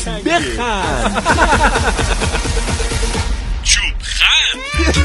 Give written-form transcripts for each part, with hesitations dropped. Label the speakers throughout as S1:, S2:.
S1: بخند.
S2: چوب خند.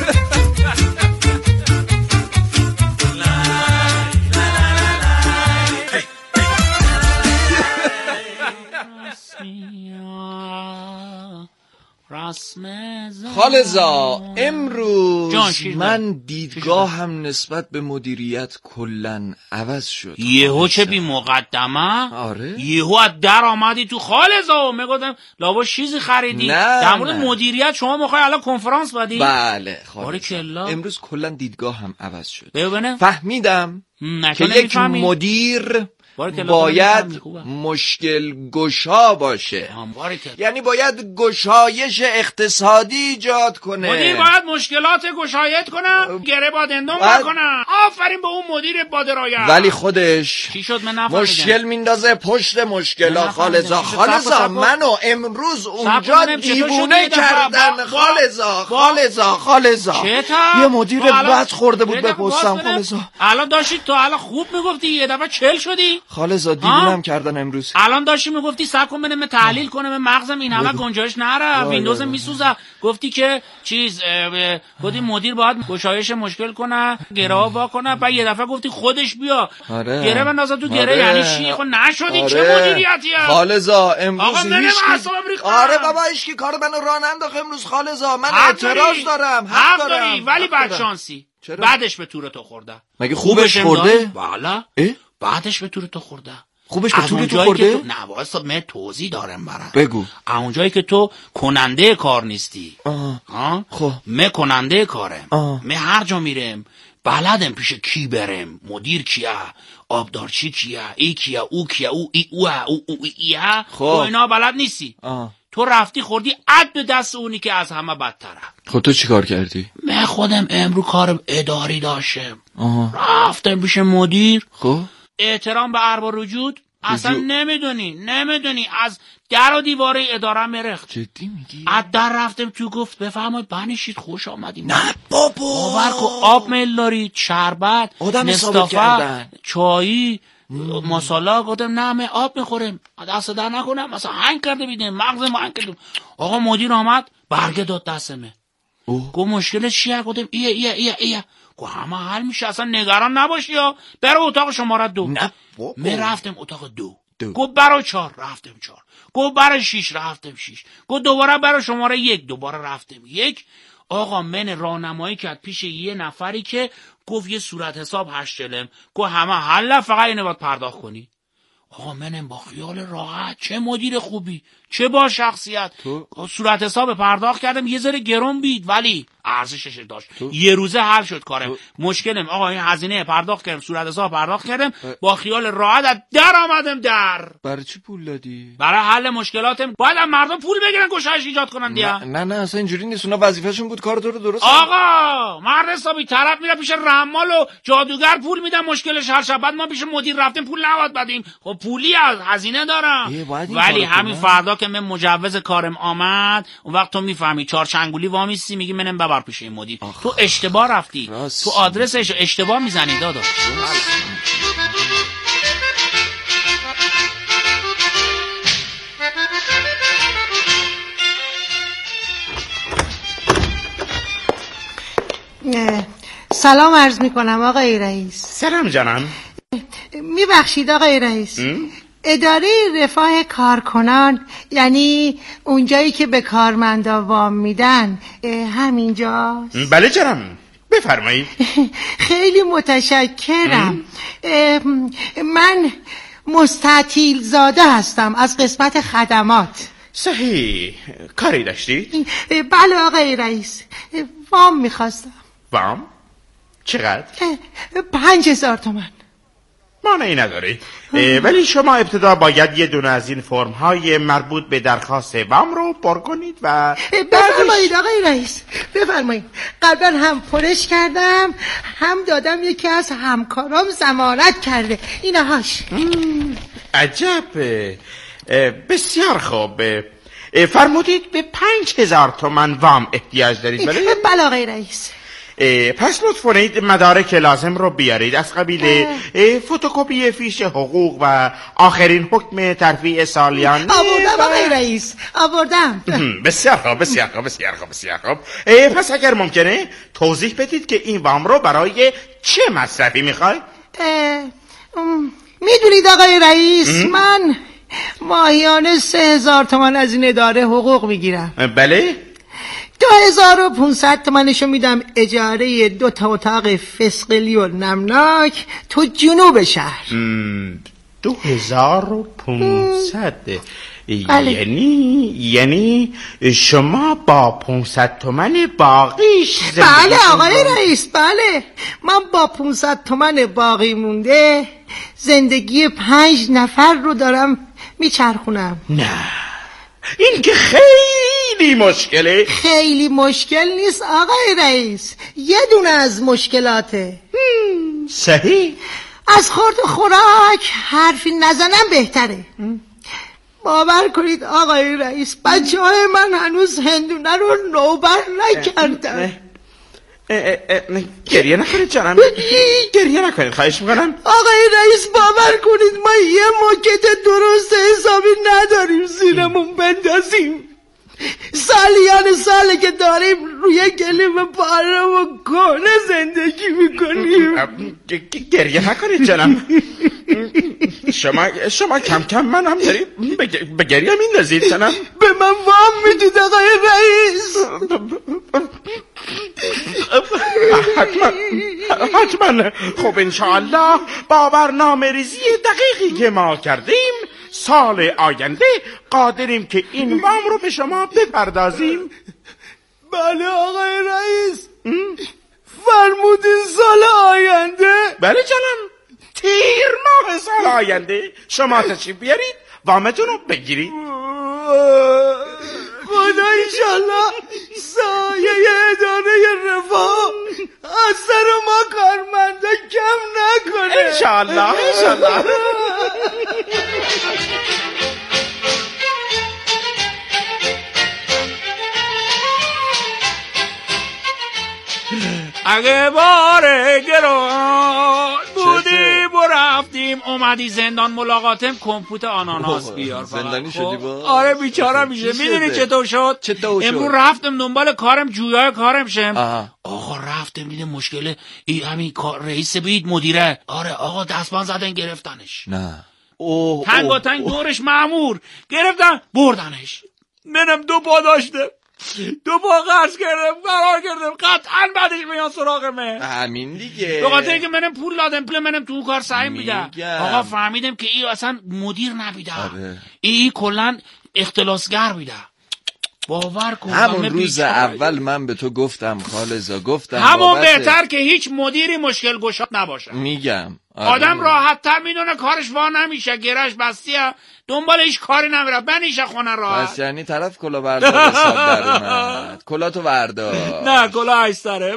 S3: خالزا امروز من دیدگاهم نسبت به مدیریت کلن عوض شد.
S4: یهو چه بی مقدمه؟
S3: آره
S4: یهو از در آمدی تو خالزا میگفتم لابا چیزی خریدی در مورد مدیریت شما میخوای الان کنفرانس بدی؟
S3: بله
S4: خالزا
S3: امروز کلن دیدگاهم عوض شد.
S4: ببینم
S3: فهمیدم که یک مدیر باید مشکل گشا باشه، یعنی باید گشایش اقتصادی ایجاد کنه.
S4: مدیر باید مشکلات گشایت کنه، گره با دندون کنه. آفرین به اون مدیر با درایت.
S3: ولی خودش
S4: چی شد؟ من نفهمیدم.
S3: مشکل میندازه پشت مشکلا. خالزا منو امروز اونجا دیوونه کردن. خالزا یه مدیر بد خورده بود به پستم. خالزا
S4: الان داشتی تو الان خوب میگفتی یه دفعه چل شدی.
S3: خالزا دیوونم کردن امروز.
S4: الان داشتی میگفتی صبر کن بنم تحلیل کنم مغزم این همه گنجایش نره، ویندوز میسوزه. گفتی که چیز گفتی مدیر باید گشایش مشکل کنه، گره وا کنه. بعد یه دفعه گفتی خودش بیا گره بندازه تو گره. یعنی چی؟ خب نشدی. چه مدیریتیه
S3: خالزا امروز؟
S4: آقا منم اعصابم ریخت.
S3: آره بابا اشکی کار منو راه ننداخت امروز. خالزا من اعتراض دارم.
S4: حق داری ولی بعد شانسی بعدش به تور تو خورده.
S3: مگه خوبش خورده؟
S4: والا بعدش به تور تو خورده.
S3: خوبش به طور تو خورده؟
S4: نه واسه من توضیح دارم برات.
S3: بگو.
S4: اونجایی که تو کننده کار نیستی.
S3: خب
S4: من کننده کارم. من هر جا میرم بلدم پیش کی برم، مدیر کیه، آبدارچی کیه، ای کیه، او کیه، او ای او ایه.
S3: خب
S4: تو اینا بلد نیستی. تو رفتی خوردی عد به دست اونی که از همه بدتره.
S3: خب تو چی کار کردی؟ من
S4: خودم امرو کار اداری داشتم. رفتم پیش مدیر.
S3: خب
S4: احترام به ارباب وجود اصلا نمیدونی از در و دیواره اداره مرخت.
S3: جدی میگی؟
S4: از در رفتم تو گفت بفرمایید بنشید خوش آمدیم.
S3: نه بابا
S4: باور کن آب میل دارید، شربت، نستافه، چایی، ماسالا. گفتم نه من آب میخورم دست در نکنم. مثلا هنگ کرده بیدیم مغزم هنگ کردم. آقا مدیر آمد برگه داد دستمه. گفت مشکلش چیه؟ گفتم ایه گفت همه حل میشه اصلا نگران نباشی. برو اتاق شماره 2.
S3: نه
S4: من رفتم اتاق 2. گفت برای 4 رفتم 4. گفت برای 6 رفتم 6. گفت دوباره برای شماره 1 دوباره رفتم 1. آقا من راهنمایی کرد پیش یه نفری که گفت یه صورت حساب 8 چلم. گفت همه حل فقط اینو باید پرداخت کنی. آقا منم با خیال راحت چه مدیر خوبی چه با شخصیت صورت حساب پرداخت کردم. یه ذره گرون بید ولی ارزشش داشت. یه روزه حل شد کارم. مشکلم آقا این هزینه پرداخت کردم، صورت حساب پرداخت کردم، با خیال راحت در آمدم. در
S3: برای چی پول دادی؟
S4: برای حل مشکلاتم. باید از مردم پول بگیرن گشایش ایجاد کنن دیگه.
S3: نه اصلا اینجوری نیست. اونا وظیفه‌شون بود کار تو رو درست.
S4: آقا مرد حسابی طرف میره پیش رمال و جادوگر پول میدن مشکلش حل شه. بعد ما پیش مدیر رفتیم پول نباید بدیم. خب پولی از هزینه دارم. ولی همین فردا که من مجوز کارم آمد اون وقت تو میفهمی 4 چنگولی وامیستی میگی منم ببر پیش این مدیر. تو اشتباه رفتی. تو آدرسش اشتباه میزنی داداش.
S5: سلام عرض میکنم آقای رئیس.
S6: سلام جانم.
S5: میبخشید آقای رئیس، اداره رفاه کارکنان یعنی اونجایی که به کارمندا وام میدن همینجاست؟
S6: بله جانم بفرمایید.
S5: خیلی متشکرم. من مستطیل زاده هستم از قسمت خدمات.
S6: صحیح کاری داشتید؟
S5: بله آقای رئیس وام میخواستم.
S6: وام؟ چقدر؟
S5: 5000 تومان.
S6: مانعی نداره، ولی شما ابتدا باید یه دونه از این فرم های مربوط به درخواست وام رو پر کنید و
S5: بفرمایید آقای رئیس بفرمایید. قبلا هم پرش کردم هم دادم، یکی از همکارام ضمانت کرده اینهاش.
S6: عجب، بسیار خوب. فرمودید به 5000 تومان وام احتیاج دارید؟
S5: بله آقای رئیس.
S6: پس لطف کنید مدارک لازم رو بیارید از قبیل فتوکپی فیش حقوق و آخرین حکم ترفیع سالیانه.
S5: آوردم آقای رئیس، آوردم.
S6: بسیار خوب، بسیار خوب، بسیار خوب، بسیار خوب. پس اگر ممکنه توضیح بدید که این وام رو برای چه مصرفی میخواید؟
S5: میدونید آقای رئیس، من ماهیانه 3000 تومان از این اداره حقوق میگیرم.
S6: بله؟
S5: 2500 تومنشو میدم اجاره 2 اتاق فسقلی و نمناک تو جنوب شهر.
S6: 2500.
S5: بله.
S6: یعنی شما با 500 تومن باقیش
S5: بله آقای رئیس، بله. من با 500 تومن باقی مونده زندگی 5 نفر رو دارم میچرخونم.
S6: نه، این که خیلی مشکله.
S5: خیلی مشکل نیست آقای رئیس، یه دونه از مشکلاته.
S6: صحیح.
S5: از خورد خوراک حرفی نزنم بهتره. باور کنید آقای رئیس، بچه‌های من هنوز هندونه رو نوبر نکردن.
S6: گریه نکنید جانم، گریه نکنید، خواهش میکنم.
S5: آقای رئیس باور کنید ما یه موکت درست حسابی نداریم زیرمون بندازیم. ساله که داریم روی گلیم پاره و گونه زندگی میکنیم.
S6: گریه نکنید جانم. شما کم کم من هم دارید به گریه میندازید جانم.
S5: به من وام میدید آقای رئیس؟
S6: حتما. خب انشاءالله با برنامه ریزی دقیقی که ما کردیم سال آینده قادریم که این وام رو به شما بپردازیم.
S5: بله آقای رئیس، فرمودین سال آینده؟
S6: بله جانم، تیر ماه سال آینده شما تشریف بیارید وامتون رو بگیرید.
S5: خدا انشالله سایه اداره رفاه از سر ما کارمنده کم نکنه.
S6: انشالله.
S4: اگه باره گران بودیم و رفتیم اومدی زندان ملاقاتم کمپوت آناناس بیار.
S3: زندانی شدی با؟
S4: آره بیچاره میشه. میدونی چطور شد؟ امروز رفتم دنبال کارم، جویای کارم شم. آقا رفتم دیدم مشکل همین رئیس بید مدیره. آره آقا دستبان زدن گرفتنش.
S3: نه
S4: تنگ دورش مأمور گرفتن بردنش. منم 2 پا داشتم، 2 پا قرض کردم، قرار کردم قطعا بعدش میان سراغمه.
S3: همین دیگه.
S4: به خاطر اینکه منم پول دادم منم تو کار سعی میدم. آقا فهمیدم که این اصلا مدیر نبیده. این کلن اختلاسگر بیده. باور کن
S3: همون روز اول من به تو گفتم خالزا، گفتم
S4: همون بهتر که هیچ مدیری مشکل گشا نباشه.
S3: میگم
S4: آدم راحت تر میدونه کارش وا نمیشه، گرش بستیه، دنبال هیچ کاری نمیره، بنیشه خونه راحت.
S3: بس یعنی طرف کلا بردار حساب در اومد. کلا تو بردار.
S4: نه کلا ایستره.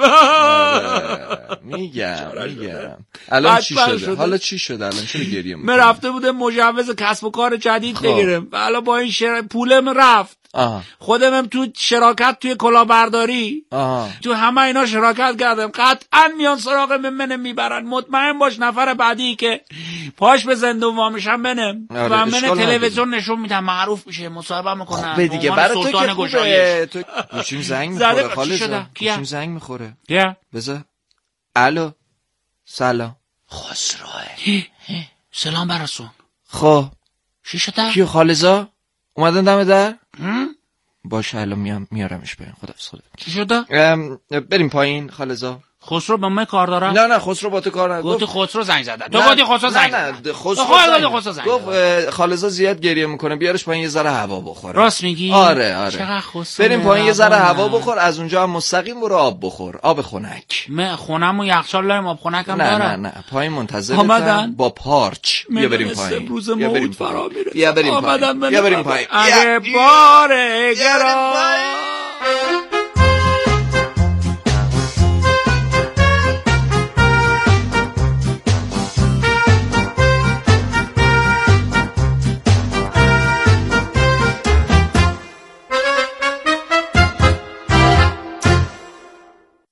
S3: میگم الان چی شده؟ حالا چی شده الان؟ چرا گریه میکنی؟
S4: من رفته بودم مجوز کسب و کار جدید بگیرم و الان با این پولم رفت. خودم تو شراکت توی کلاهبرداری تو همه اینا شراکت کردم. قطعا میان سراغ من میبرن. مطمئن باش نفر بعدی که پاش به زندون وامیشم منم و من تلویزیون نشون میدم، معروف میشه، مصاحبه میکنم.
S3: خب دیگه برای تو که خوبه. تو گوشیم زنگ میخوره خالص. گوشیم زنگ میخوره. بذار. الو سلام خسروه.
S4: سلام برسون.
S3: خب
S4: چی شده؟
S3: کیو خالصا اومدن دم در؟ باشه الان میارمش بریم. خدا.
S4: چی شده؟
S3: بریم پایین خالصا.
S4: خسرو با من کار داره؟
S3: نه خسرو با تو کار نداره.
S4: گفت خسرو زنگ زدن. تو گفتی خسرو زنگ زدن.
S3: نه خسرو زنگ گفت خالصا زیاد گریه میکنه، بیارش پایین یه ذره هوا بخوره.
S4: راست میگی؟
S3: آره.
S4: چقدر خسرو.
S3: بریم پایین یه ذره هوا بخور، از اونجا هم مستقیم برو آب بخور، آب خنک.
S4: من خونمو یخچال لایم آب خنکم دارم.
S3: نه پایین منتظرتم با پارچ. بیا بریم پایین.
S4: روز موت فرا میره.
S3: بیا بریم پایین.
S4: اگه باره گران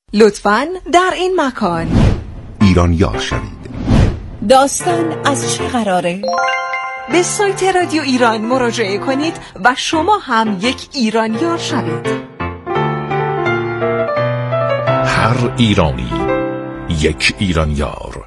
S1: لطفاً در این مکان
S2: ایرانیار شوید.
S1: داستان از چه قراره؟ به سایت رادیو ایران مراجعه کنید و شما هم یک ایرانیار شوید.
S2: هر ایرانی یک ایرانیار.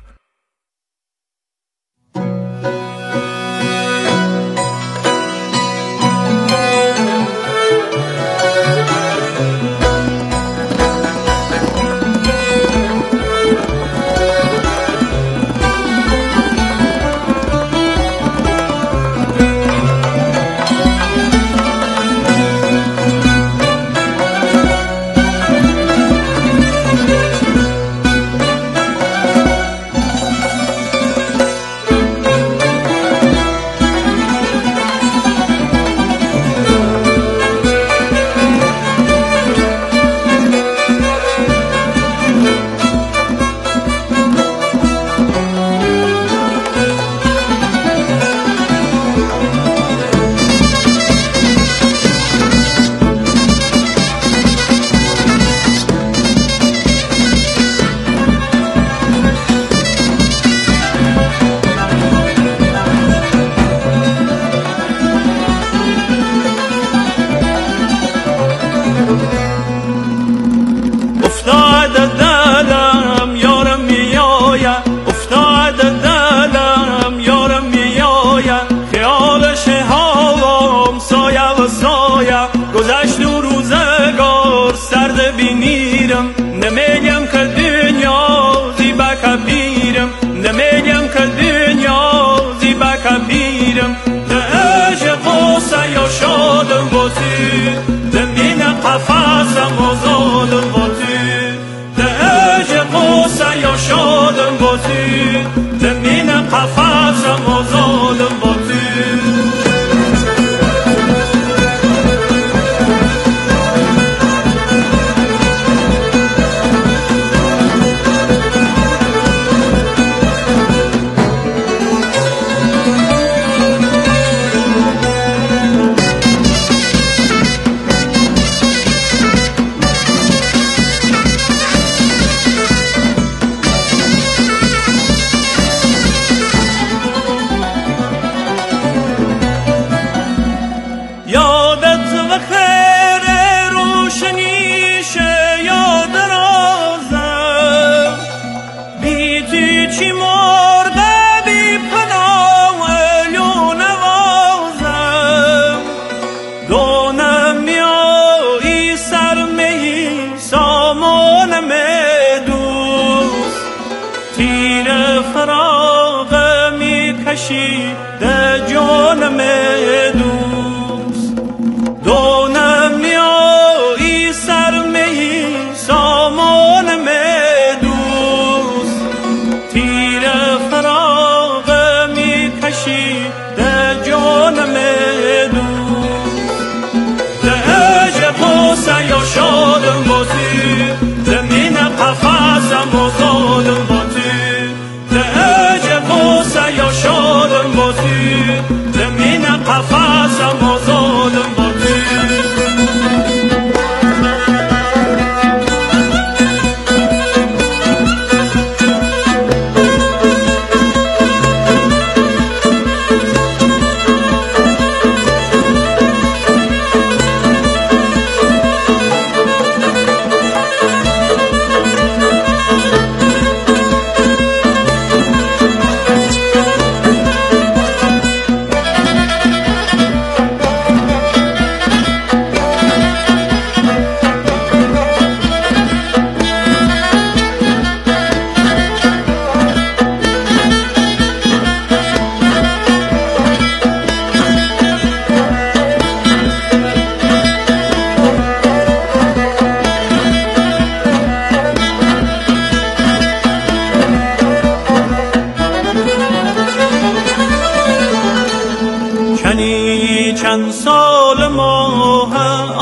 S7: چند سال ماه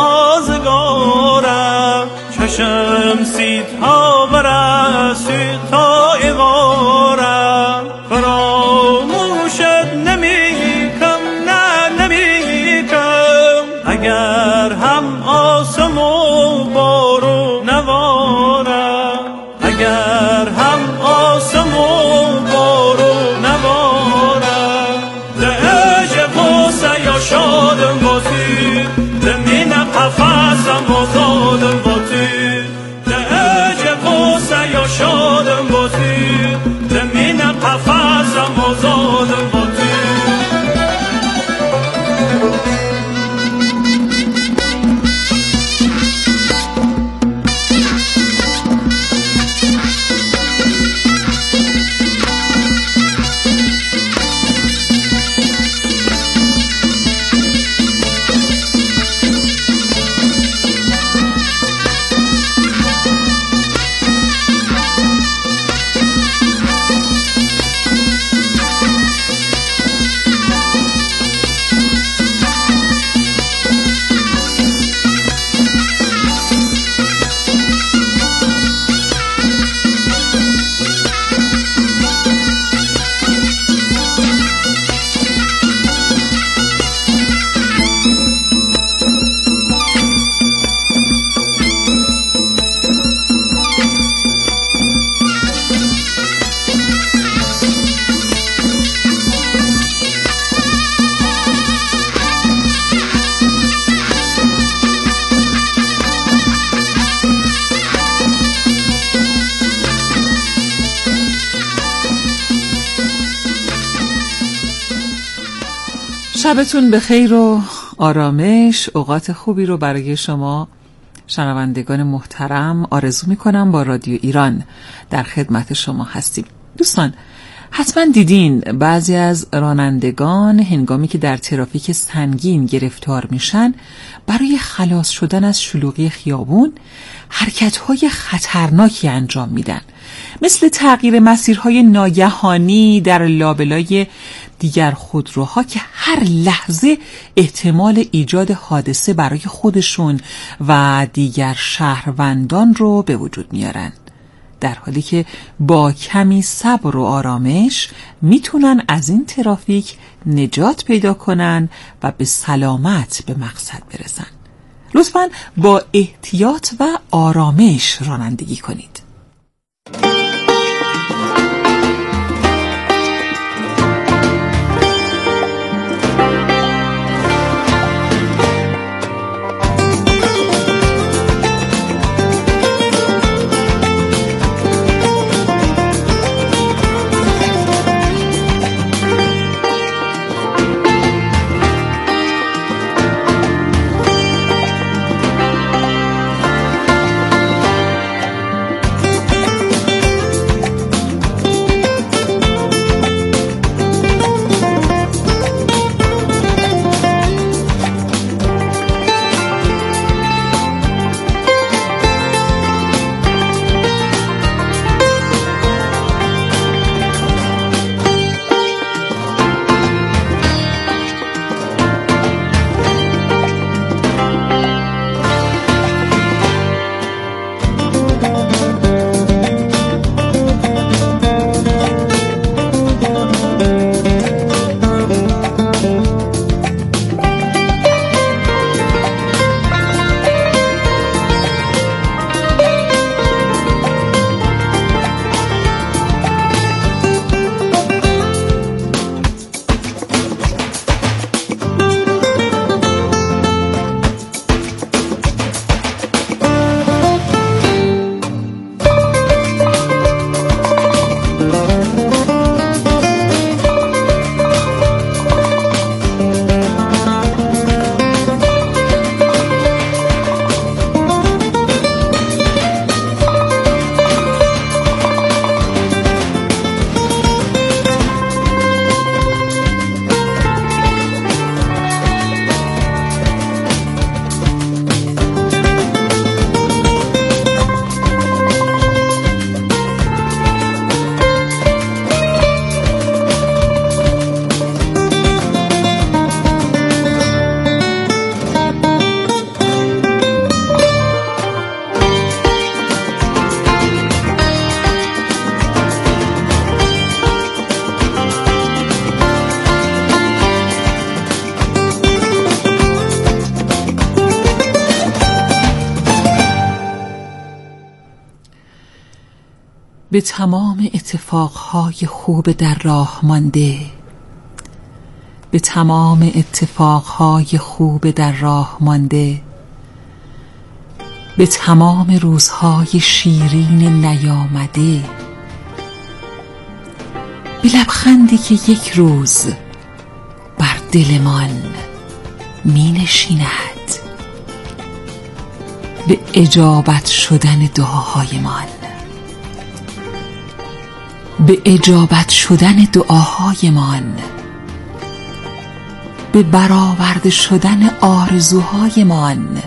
S7: آزگارم چشم سیدها برسید تا ایوارم فراموشت نمیکم نه نمیکم اگر هم آسم و بارو نوارم
S1: شبتون بخیر و آرامش، اوقات خوبی رو برای شما شنوندگان محترم آرزو میکنم. با رادیو ایران در خدمت شما هستیم. دوستان حتما دیدین بعضی از رانندگان هنگامی که در ترافیک سنگین گرفتار میشن برای خلاص شدن از شلوغی خیابون حرکت‌های خطرناکی انجام میدن، مثل تغییر مسیرهای ناگهانی در لابلای دیگر خودروها که هر لحظه احتمال ایجاد حادثه برای خودشون و دیگر شهروندان رو به وجود میارن، در حالی که با کمی صبر و آرامش میتونن از این ترافیک نجات پیدا کنن و به سلامت به مقصد برسن. لطفاً با احتیاط و آرامش رانندگی کنید. به تمام اتفاقهای خوب در راه مانده، به تمام اتفاقهای خوب در راه مانده، به تمام روزهای شیرین نیامده، به لبخندی که یک روز بر دلمان می نشیند، به اجابت شدن دعاهایمان، به اجابت شدن دعاهایمان، به برآورده شدن آرزوهایمان،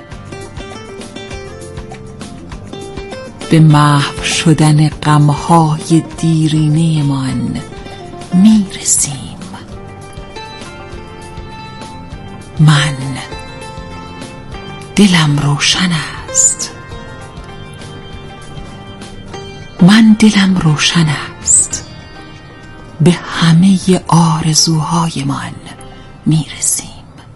S1: به محو شدن غمهای دیرینه‌مان میرسیم. من دلم روشن است، من دلم روشن است، به همه آرزوهایمان میرسیم.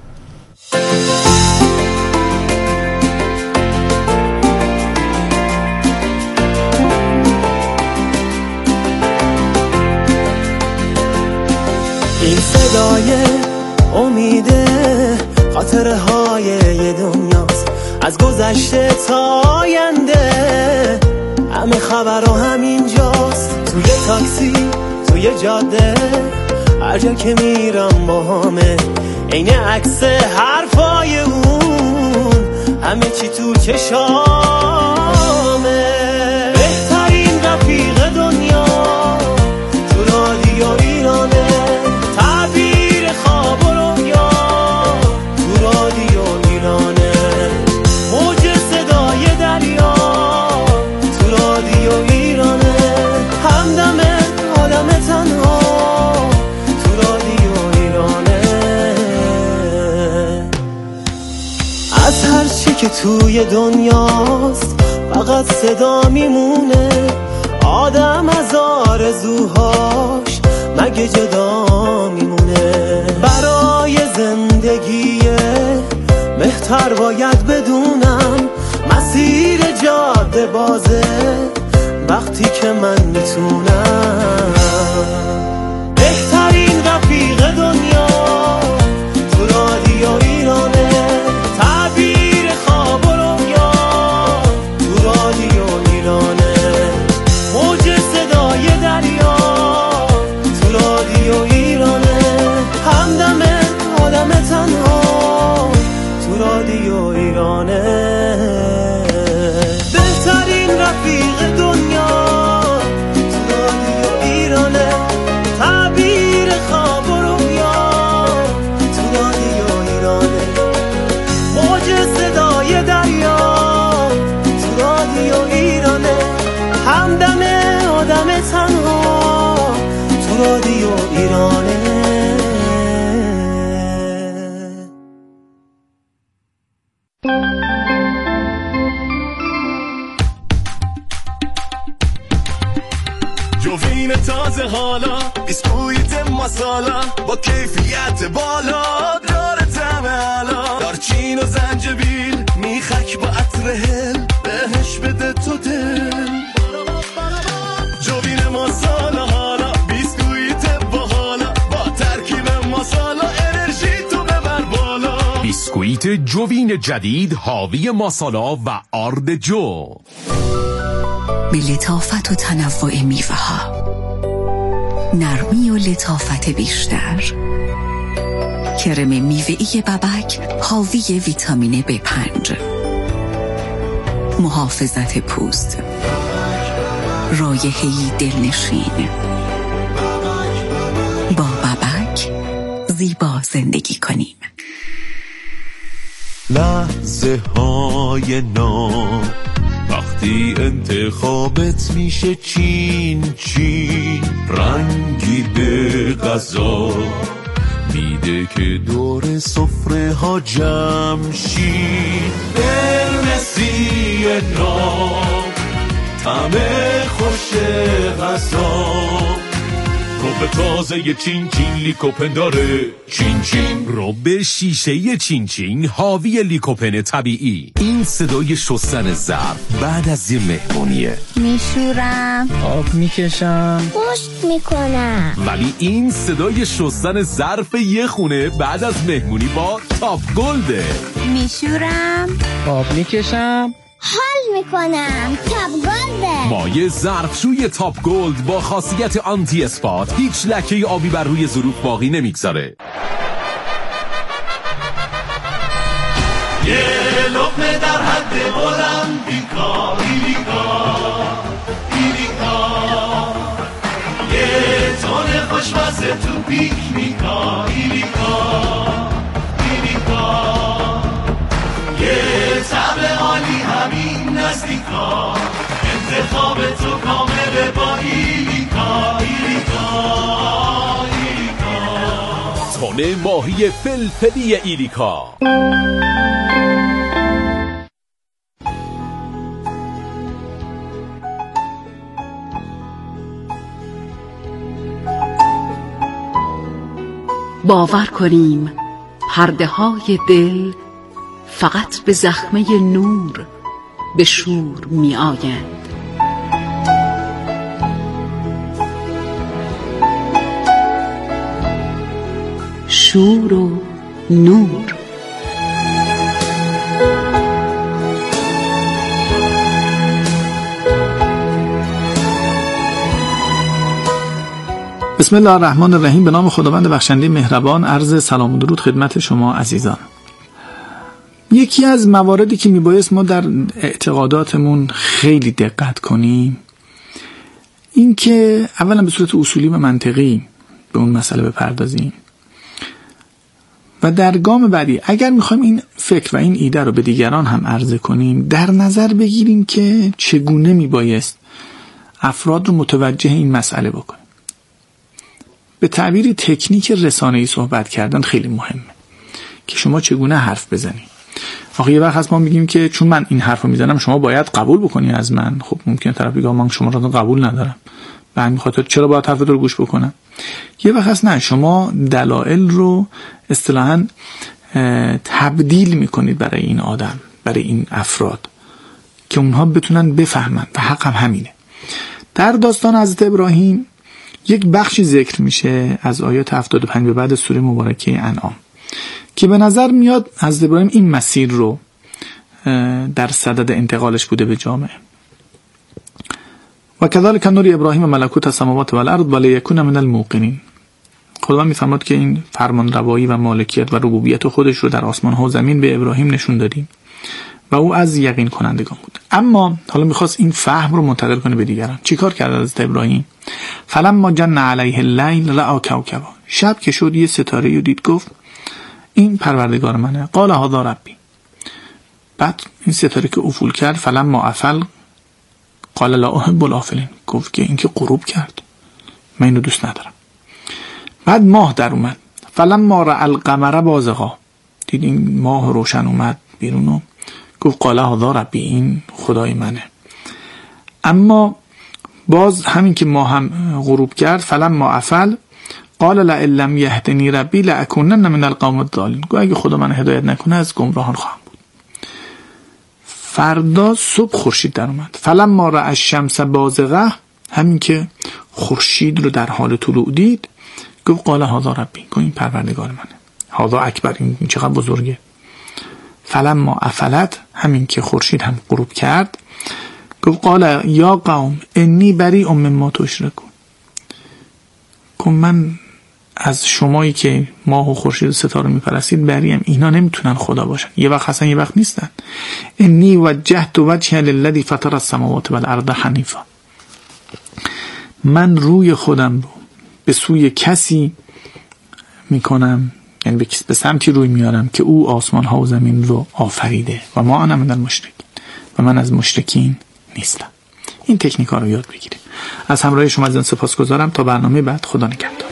S8: این صدای امیده خاطره های یه دنیاست، از گذشته تا آینده، همه خبرها همینجاست. توی تاکسی، توی جاده، هر جا که میرم با همه عین عکس حرفای اون همه چی تو چشامه. بهترین رفیق دنیا تو رادیو ایرانه، تعبیر خواب و رویا تو رادیو ایرانه، موج صدای دریا تو رادیو ایرانه، همدم آدم تنها تو رادیو ایرانه. از هر چی که توی دنیاست فقط صدا میمونه، آدم از آرزوهاش مگه جدا میمونه. برای زندگی بهتر باید بدونم مسیر جاده بازه وقتی که من میتونم. بهترین رفیق دنیا تو رادیو ایرانه، تعبیر خواب و رویا تو رادیو ایرانه، موج صدای دریا تو رادیو ایرانه، همدم آدم تنها تو رادیو ایرانه. بهترین رفیق دنیا تو رادیو ایرانه، تعبیر خواب و رویا تو رادیو ایرانه، موج صدای دریا تو رادیو ایرانه، همدم آدم تنها تو رادیو ایرانه.
S9: جوین تازه حالا بیسکویت ماسالا با کیفیت بالا داره طعم علا، دارچین و زنجبیل میخک با عطر هل بهش بده تو دل. جوین ماسالا حالا بیسکویت باحالا با ترکیب ماسالا انرژی تو ببر بالا.
S2: بیسکویت جوین جدید حاوی ماسالا و آرد جو.
S10: به لطافت و تنوع میوه ها، نرمی و لطافت بیشتر، کرم میوه‌ای ببک حاوی ویتامین B5، محافظت پوست، رایحه‌ای دلنشین. با ببک زیبا زندگی کنیم.
S9: لحظه های نو وقتی انتخابت میشه چین چین، رنگی به غذا میده که دور سفره ها جمع شین. قرمزی نام طعم خوش غذا، رب تازه چین چین لیکوپن داره چین چین، رب شیشه چین چین حاوی لیکوپن طبیعی. این صدای شستن ظرف بعد از یه مهمونیه.
S11: میشورم،
S12: آب میکشم،
S11: پشت میکنم.
S9: ولی این صدای شستن ظرف یه خونه بعد از مهمونی با تاپ گلده.
S11: میشورم،
S12: آب میکشم،
S11: حال میکنم. تاپ گلده.
S9: مایه ظرفشوی تاپ گلد با خاصیت آنتی اسپات هیچ لکه آبی بر روی ظروف باقی نمیگذاره.
S7: یه لقمه در حد المپیکا ایلیکا ایلیکا، یه تون خوشمزه تو پیکنیکا ایلیکا ایلیکا، یه طعم عالی همین نزدیکا، انتخاب تو کامله با ایلیکا ایلیکا ایلیکا.
S9: تون ماهی فلفلی ایلیکا.
S10: باور کنیم پرده های دل فقط به زخمه نور به شور می آیند. شور و نور.
S13: بسم الله الرحمن الرحیم. به نام خداوند بخشنده مهربان. عرض سلام و درود خدمت شما عزیزان. یکی از مواردی که میبایست ما در اعتقاداتمون خیلی دقت کنیم این که اولا به صورت اصولی و منطقی به اون مسئله بپردازیم و در گام بعدی اگر میخوایم این فکر و این ایده رو به دیگران هم عرضه کنیم در نظر بگیریم که چگونه میبایست افراد رو متوجه این مسئله بکنیم. به تعبیری تکنیک رسانه‌ای صحبت کردن خیلی مهمه که شما چگونه حرف بزنید. آخه یه وقت هست ما میگیم که چون من این حرفو میزنم شما باید قبول بکنی از من. خب ممکنه طرف بگه من شما رو قبول ندارم، به همین خاطر چرا باید حرفتو رو گوش بکنم. یه وقت هست نه، شما دلایل رو اصطلاحاً تبدیل میکنید برای این آدم، برای این افراد که اونها بتونن بفهمن و حق هم همینه. در داستان حضرت ابراهیم یک بخشی ذکر میشه از آیات 75 به بعد سوره مبارکه انعام که به نظر میاد حضرت ابراهیم این مسیر رو در صدد انتقالش بوده به جامعه. و کذالک نوری ابراهیم ملکوت السماوات و الارض ولیکون من الموقنین. خداوند میفرماد که این فرمان روایی و مالکیت و ربوبیت خودش رو در آسمان ها و زمین به ابراهیم نشون دادیم و او از یقین کنندگان بود. اما حالا میخواست این فهم رو منتقل کنه به دیگران. چیکار کرد حضرت ابراهیم؟ فلما جن علیه اللیل رأى کوکبا. شب که شد یه ستاره رو دید، گفت این پروردگار منه. قال هذا ربی. بعد این ستاره که افول کرد، فلما افل قال لا احب الافلین. گفت که این که غروب کرد من اینو دوست ندارم. بعد ماه در اومد، فلما رأى القمر بازغا. دید این ماه روشن اومد بیرون و گفت قال هذا ربی، این خدای منه. اما باز همین که ماه هم غروب کرد، فلما افل قال لئن لم یهدنی ربی لأکونن من القوم الضالین. گفت اگه خدا من هدایت نکنه از گمراهان خواهم بود. فردا صبح خورشید در اومد، فلما رأى الشمس بازغه. همین که خورشید رو در حال طلوع دید گفت قال هذا ربی، گفت این پروردگار منه. هذا اکبر، این چقدر بزرگه. فلما افلت، همین که خورشید هم غروب کرد گفت قال یا قوم انی بریء مما تشرکون. گفت من از شمایی که ماه و خورشید و ستاره میپرستید بریم، اینا نمیتونن خدا باشن. یه وقت هستن یه وقت نیستن. انی وجهت وجهی للذی فطر السماوات والارض حنیفا. من روی خودم رو به سوی کسی میکنم، یعنی به سمتی روی میارم که او آسمان ها و زمین رو آفریده و ما انا من المشرکین، و من از مشرکین نیستم. این تکنیک ها رو یاد بگیریم. از همراهی شما عزیزان سپاسگزارم. تا برنامه بعد، خدا نگهدار.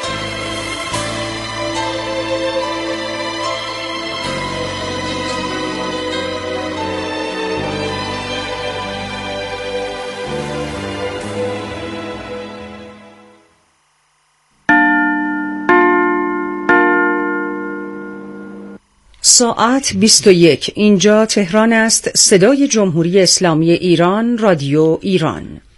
S14: ساعت 21. اینجا تهران است. صدای جمهوری اسلامی ایران، رادیو ایران.